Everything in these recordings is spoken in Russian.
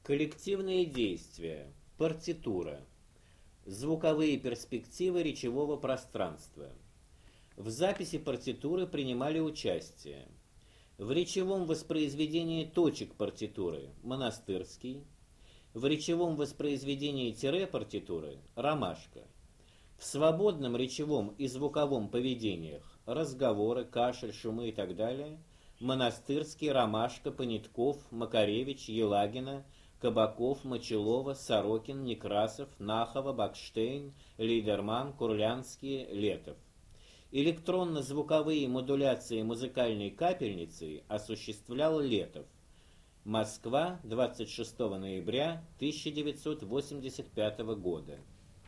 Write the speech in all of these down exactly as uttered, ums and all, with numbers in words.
Коллективные действия. Партитура. Звуковые перспективы речевого пространства. В записи партитуры принимали участие: в речевом воспроизведении точек партитуры Монастырский, в речевом воспроизведении тире партитуры Ромашко, в свободном речевом и звуковом поведениях разговоры, кашель, шумы и так далее Монастырский, Ромашко, Понитков, Макаревич, Елагина, Кабаков, Мочелова, Сорокин, Некрасов, Нахова, Бакштейн, Лейдерман, Курлянский, Летов. Электронно-звуковые модуляции музыкальной капельницей осуществлял Летов. Москва, двадцать шестого ноября тысяча девятьсот восемьдесят пятого года.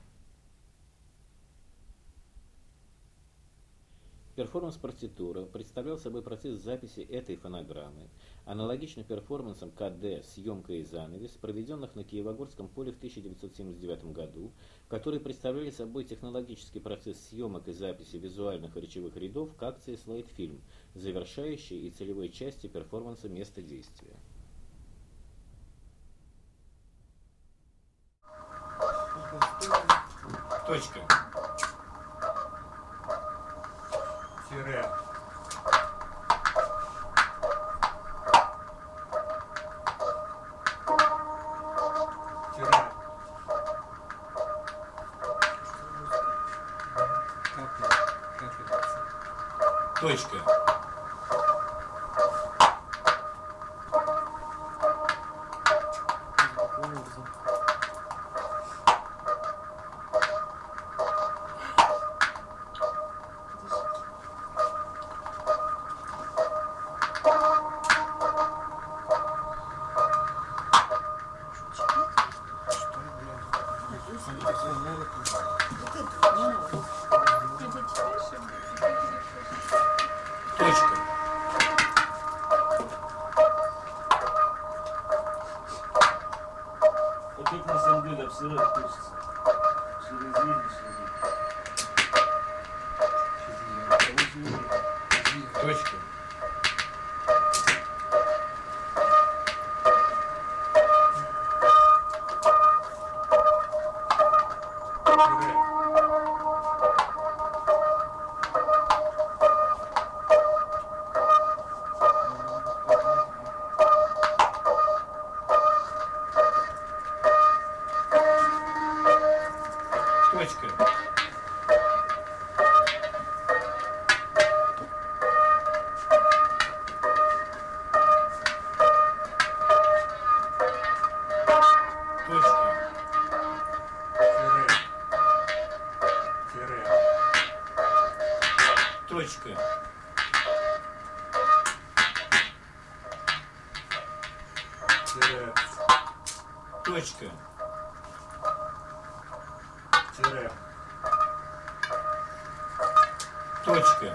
Перформанс-партитура представлял собой процесс записи этой фонограммы, аналогично перформансам КД «Съемка и занавес», проведенных на Киево-Горском поле в тысяча девятьсот семьдесят девятом году, которые представляли собой технологический процесс съемок и записи визуальных и речевых рядов к акции «Слайд-фильм», завершающей и целевой части перформанса «Место действия». Точка. Тире. Тире. Точка. Точка. Опять на самом деле обсирать хочется. Через видишь, Точка. Точка. Точка. Тире. Точка. Тире. Точка.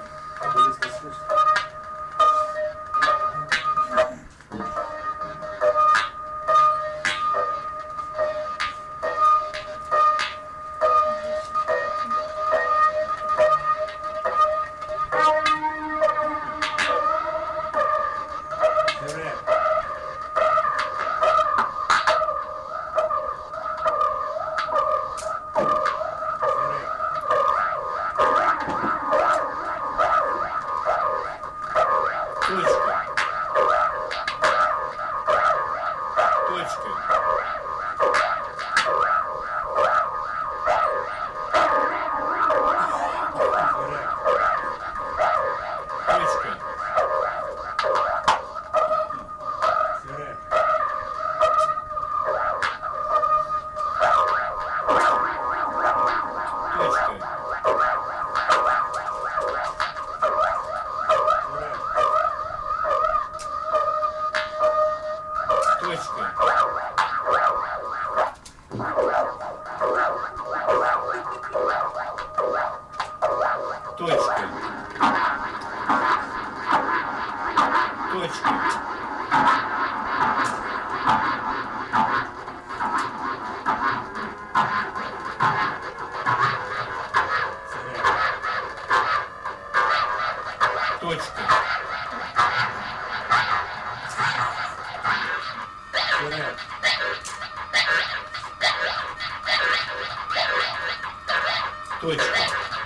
Точка. Точка.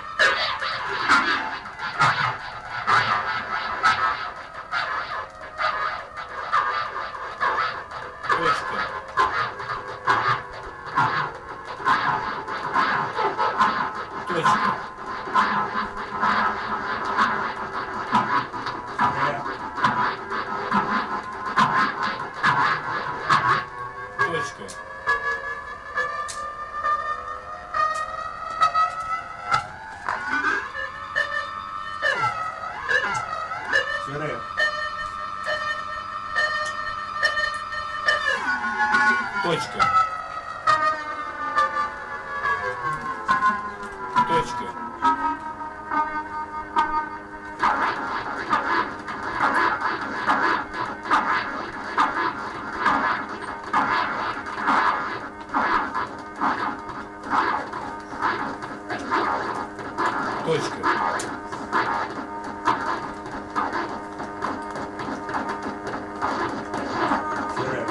Точка. Точка. Точка. Тире. Точка. Точка. Точка. Тире.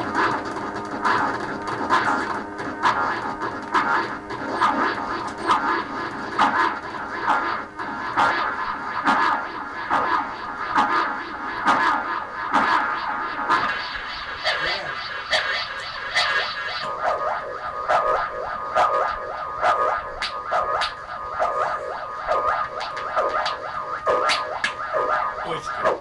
Точка.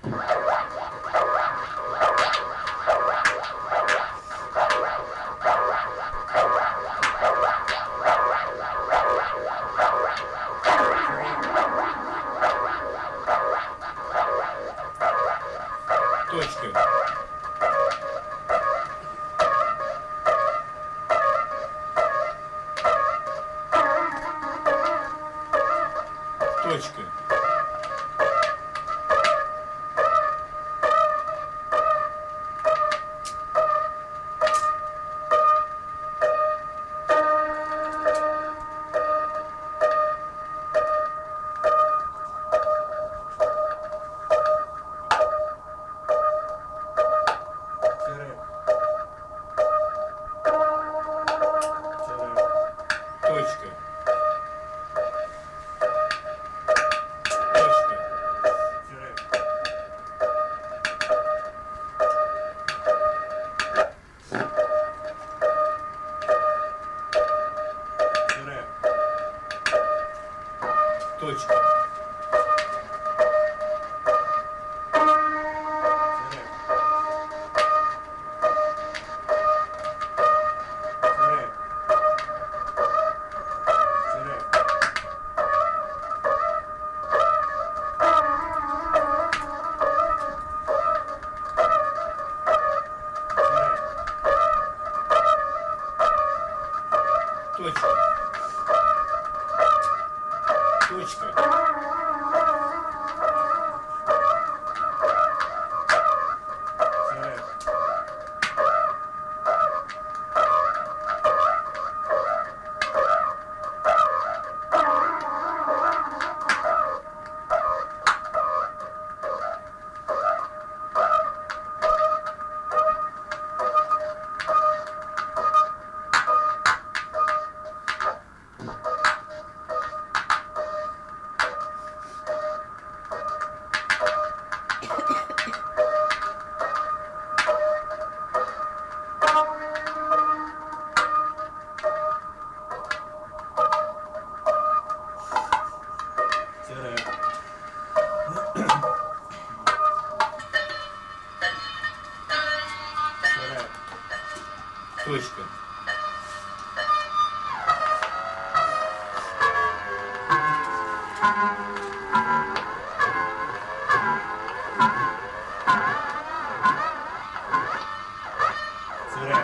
Точка. Точка. Тире. Тире. Точка. Точка. Тире. Тире. Точка. Точка. Точка. Тире. Тире. Тире. Точка. Тире.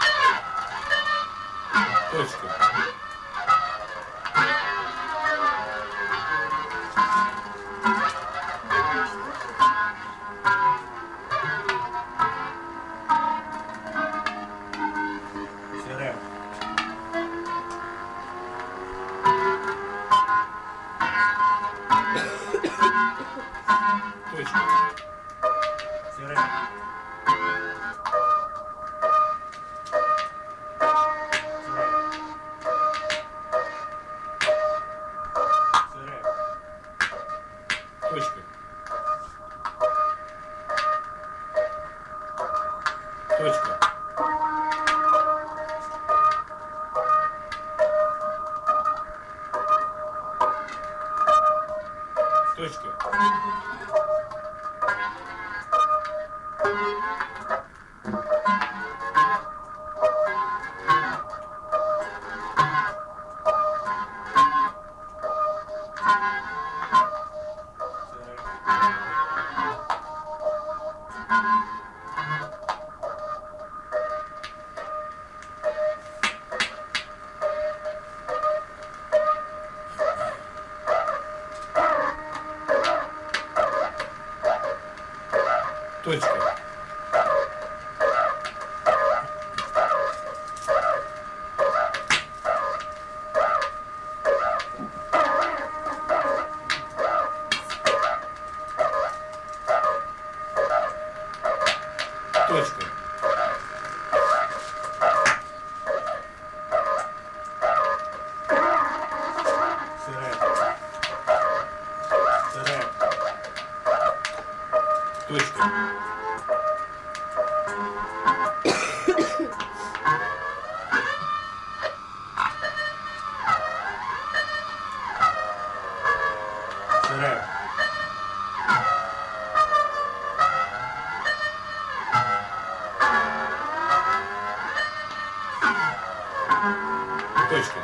Точка. Точка. Тире. Тире. Точка. Точка. Точка. Точка. Точка. Тире. Тире. Точка. Тире. Точка.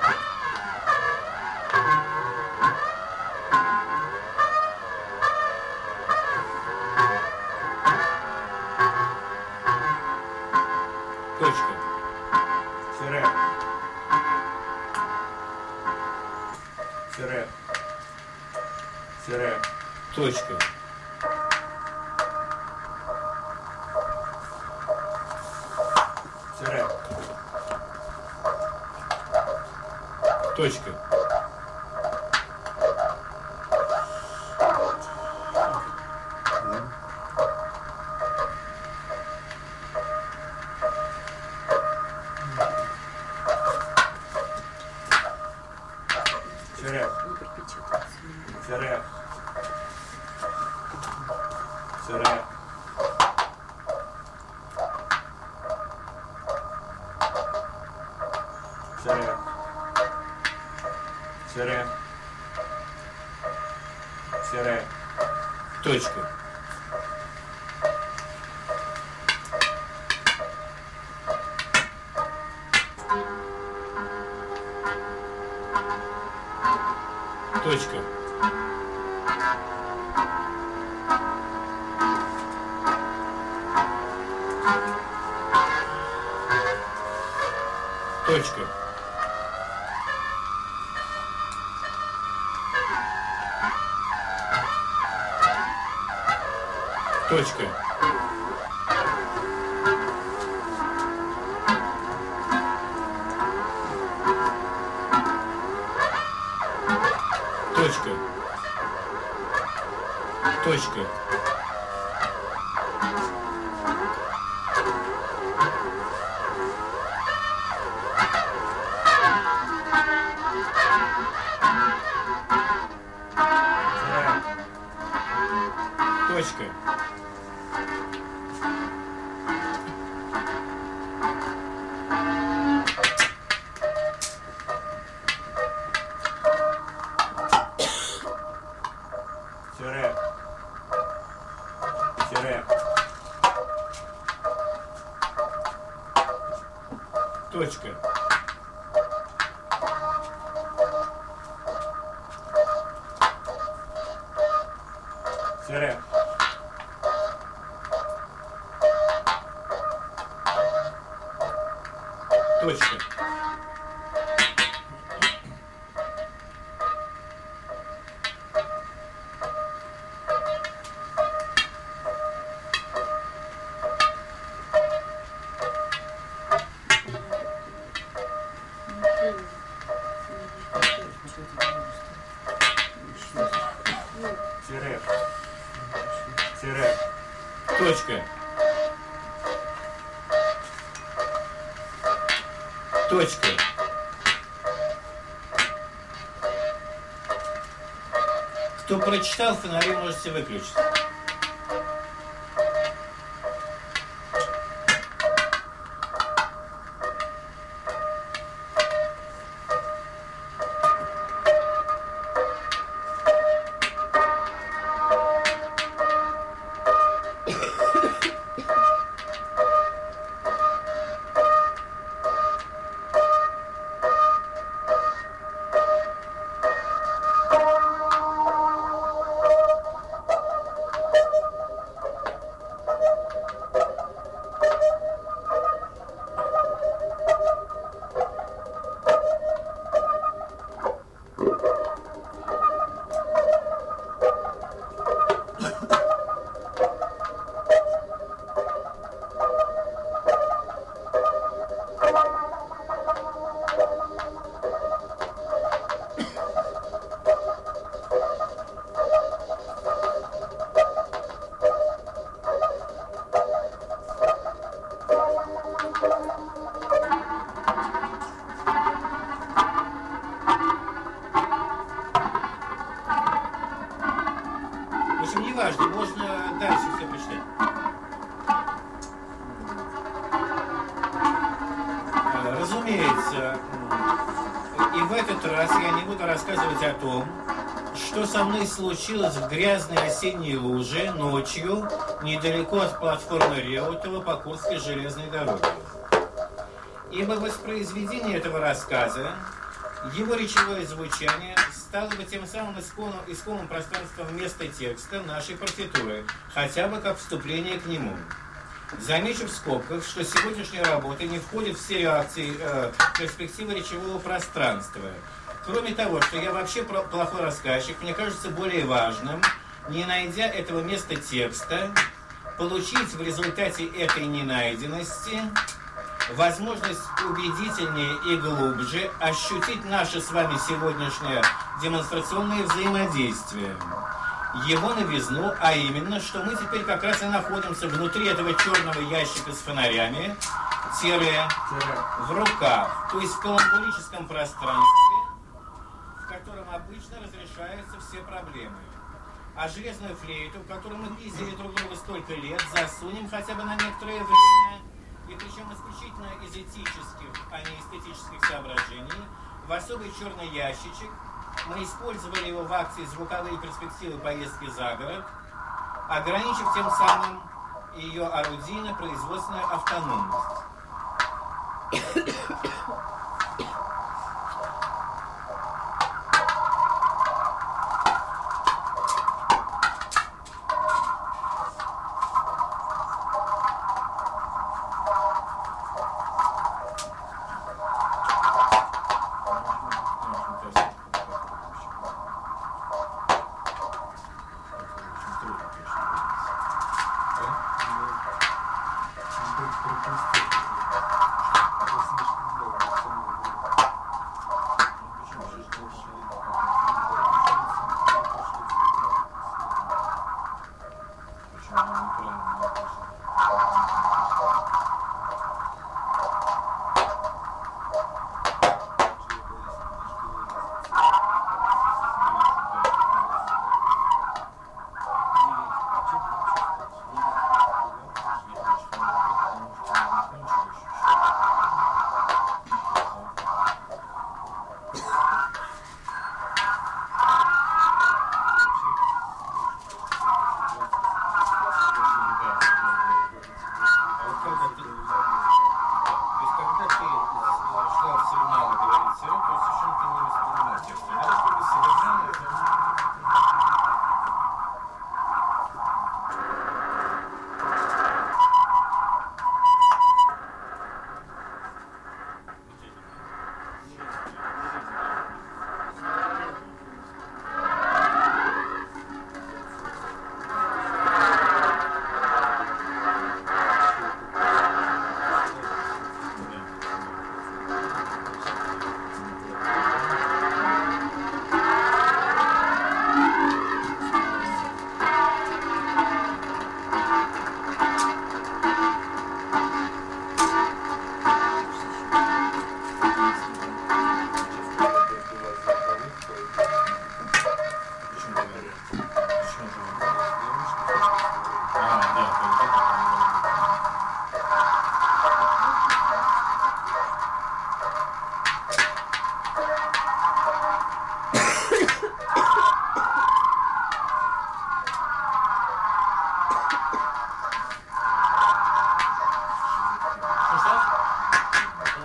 Точка. Тире. Тире. Тире. Точка. Тире. Точка. Тире. Тире. Тире. Тире. Тире. Тире. Точка. Точка. Точка. Точка. Точка. Точка. Точка. Тире. Тире. Точка. Тире. Точка. Тире. Точка. Кто прочитал, фонари можете выключить. В общем, не важно, можно дальше все почитать. Разумеется, и в этот раз я не буду рассказывать о том, что со мной случилось в грязной осенней луже ночью недалеко от платформы Реутова по Курской железной дороге. Ибо воспроизведение этого рассказа, его речевое звучание стало бы тем самым исконным, исконным пространством вместо текста нашей партитуры, хотя бы как вступление к нему. Замечу в скобках, что сегодняшняя работа не входит в серию акций э, перспективы речевого пространства. Кроме того, что я вообще плохой рассказчик, мне кажется более важным, не найдя этого места текста, получить в результате этой ненайденности возможность убедительнее и глубже ощутить наше с вами сегодняшнее демонстрационное взаимодействие. Его новизну, а именно, что мы теперь как раз и находимся внутри этого черного ящика с фонарями, тире, в руках, то есть в каламбурическом пространстве, в котором обычно разрешаются все проблемы. А железную флейту, в которую мы пиздили друг друга столько лет, засунем хотя бы на некоторое время, и причем исключительно из этических, а не эстетических соображений, в особый черный ящичек. Мы использовали его в акции «Звуковые перспективы поездки за город», ограничив тем самым ее орудийно-производственную автономность.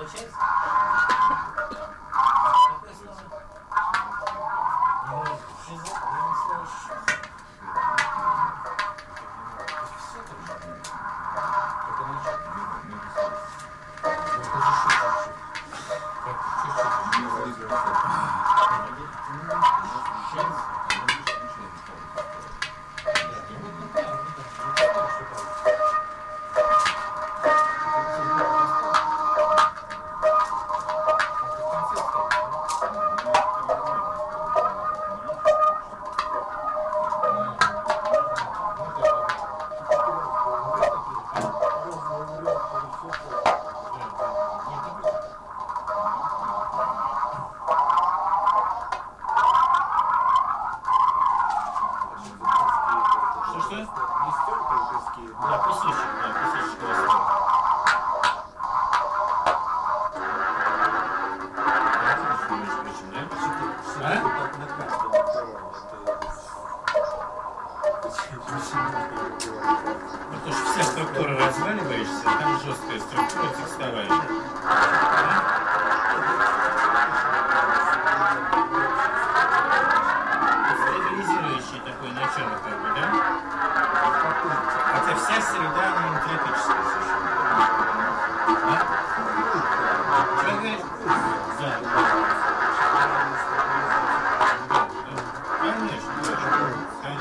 Получается? Какое слово? Шиза? Слово шиза. Все тоже. Только начать. Это же шиза. Как чуть-чуть. Да, кусочек, да, кусочек растет. Потому что вся структура разваливаешься, там жесткая структура текстовая. Стабилизирующее такое начало, как бы, да? Хотя вся среда, она энтропическая совершенно. А? Что говоришь? Да. Конечно, конечно.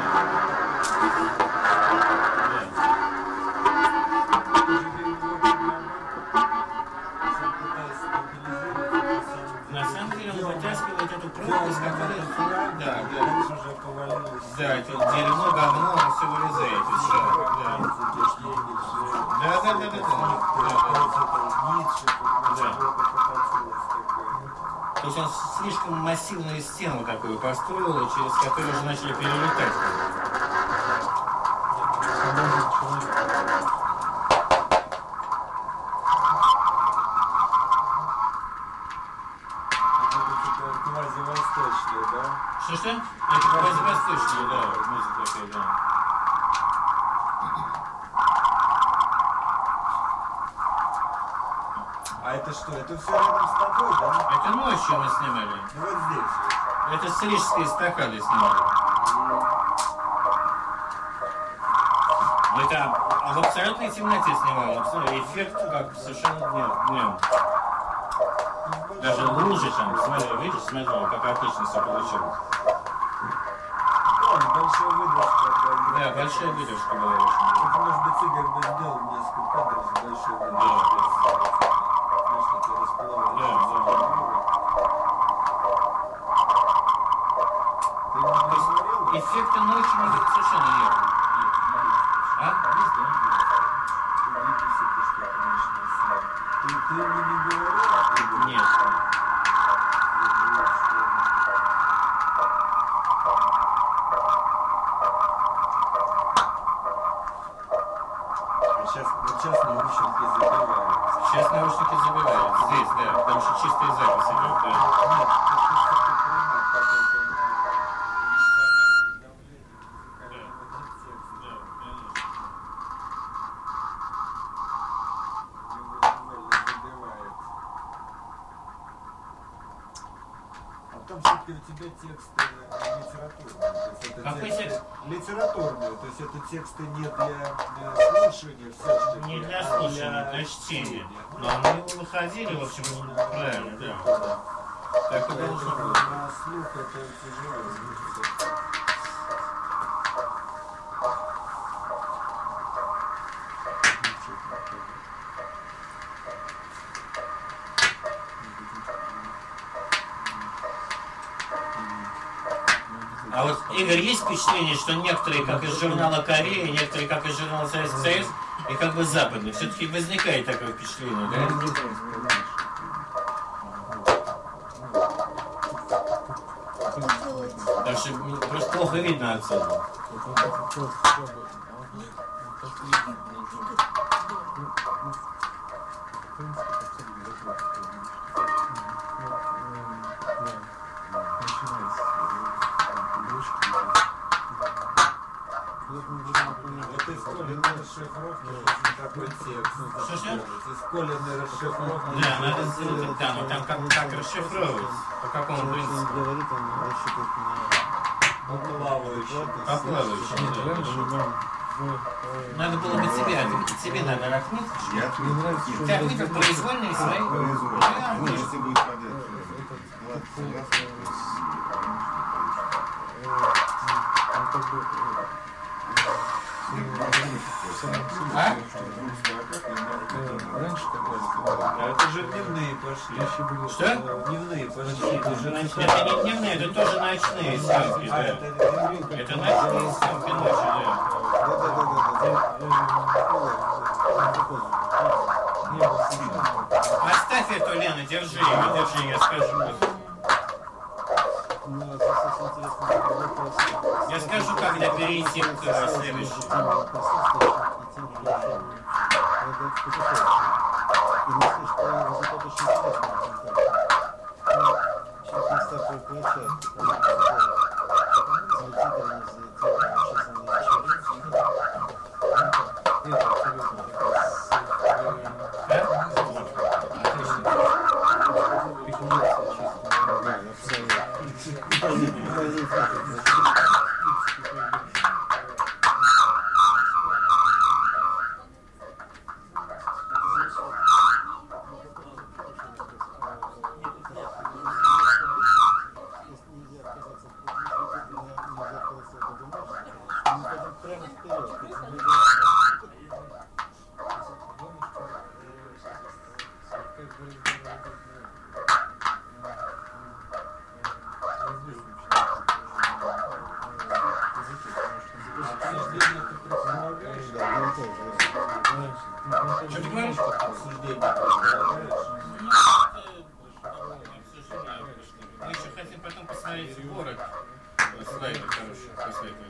На самом деле он вытаскивает эту пропасть, которая... Да, да. Да, это дерьмо, говно, оно все вылезает. Все. Да. Да, да, да, да, да. Да. То есть он слишком массивную стену такую построил, через которую уже начали перелетать. Квазивосточная, да? Что-что? Это квазивосточная, да, музыка такая, да. А это что? Это все рядом с тобой, да? Это ночью мы снимали. Ну вот здесь. Это с Рижской эстакады снимали. Это а в абсолютной темноте снимал. Смотри, эффект как совершенно днем. днем. Даже лужи там, смотри, видишь, смотри, как отлично все получилось. Да, большая выдержка. Да, большая выдержка была очень. Это, может быть, Игорь бы сделал несколько кадров с большой выдержкой. Знаешь, как я расплавил. Да, да. Ты ему не говорил? Эффекты ночью не совершенно нет. А? Ты, ты мне не говорил? Нет. Сейчас, вот сейчас наушники забивают. Сейчас наушники забивают. Здесь, да, потому что чистая запись идет, да. Нет, Там все-таки у тебя тексты литературные. То есть это Какой тексты текст? Литературные, то есть это тексты не для, для слушания все-таки. Не для а слушания, для чтения. Но мы выходили, в общем, правильно, да. Так и должно Поэтому быть. на слух это тяжело звучит. А вот, Игорь, есть впечатление, что некоторые, как из журнала Корея, некоторые, как из журнала Советский Союз, и как бы западные, все-таки возникает такое впечатление, да? Потому что мне просто плохо видно отсюда. Вот из коленной расшифровки нужен такой текст. Что-что? Из коленной расшифровки. Да, надо сделать, да, но там как, как расшифровывать, по какому принципу? Говорит, он рассчитывает на Ну, плавающий. По плавающему, да. Надо было бы тебе, а тебе надо отметить. Я Мне нравится, что Ты он отметил произвольные свои? произвольно. Да, Ну, если будет понятно. он как бы А? раньше такое. А это же дневные пошли. Вещи были. Что? Дневные пошли. Это же Значит, это не дневные, это тоже ночные съемки, А, да. это дневные. Это ночные съемки ночью, да. Оставь эту, Лена, держи ее, держи, я скажу. Я скажу, когда перейти к э, следующему. Что ты говоришь? Мы еще хотим потом посмотреть город. Слайды хорошие, после этого.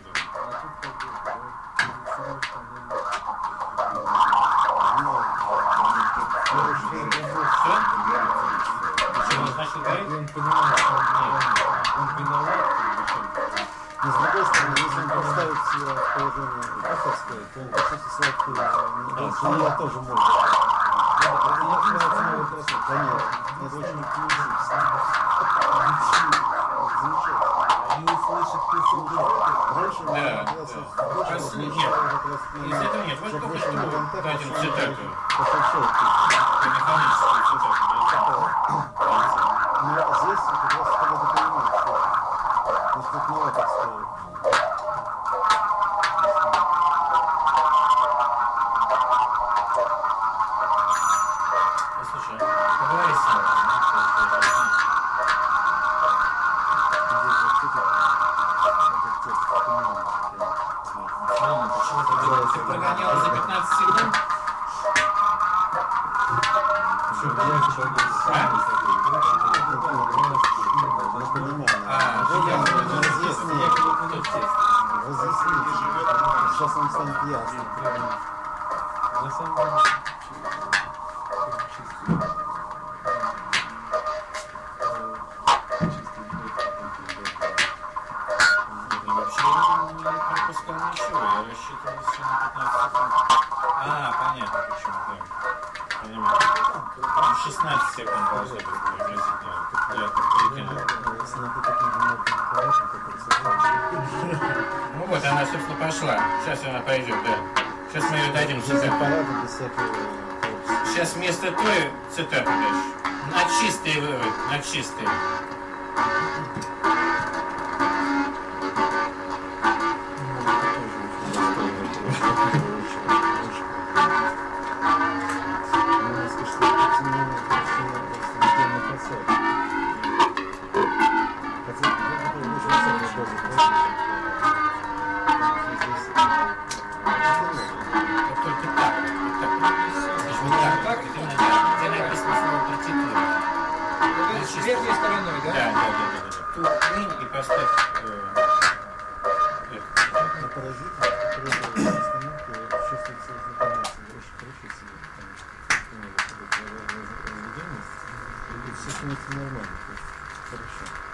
Что? Значит, говорить? Он понимает, что он, он виноват. Но с другой стороны, если он поставит себя в положение авторское, то он почувствует себя активно. И я тоже могу. Это не является новой красотой. Конечно. Это очень оптимистично. Замечательно. Они услышат песню. Раньше Да, я да. больше Просто нет. как раз на- Из этого нет. Вот чтобы только вышел на что контакт, дадим чтобы цитату. пошел. Механическую цитату. Но здесь как раз когда ты понимаешь, что значит, новаторское. Послушай, поговори с ним. Мама, почему ты, ты прогоняла за пятнадцать секунд? А, Сейчас он станет ясным. На самом деле. вообще не пропускал ничего, я рассчитывал все на пятнадцать секунд. А, понятно почему, да. Понимаю. Там шестнадцать секунд должно быть приблизительно. Я так прикинул. Если на таким мелким аппаратом, который создаёт. Ну вот, она, собственно, пошла. Сейчас она пойдет, да. Сейчас мы ее дадим цитату. Аппаратом без всякого. Сейчас вместо той цитаты дальше. На чистый вывод, на чистый. Вот только так. Вот так. Значит, вот так, так, где на- где написано слово партитура. С верхней стороной, Да, да? да, да, да, да. Тут клин и поставь. э, это. Это паразит, который остановки чувствуется знакомиться, очень хорошо себе, потому что у него разведенность, и все становится нормально, то есть хорошо.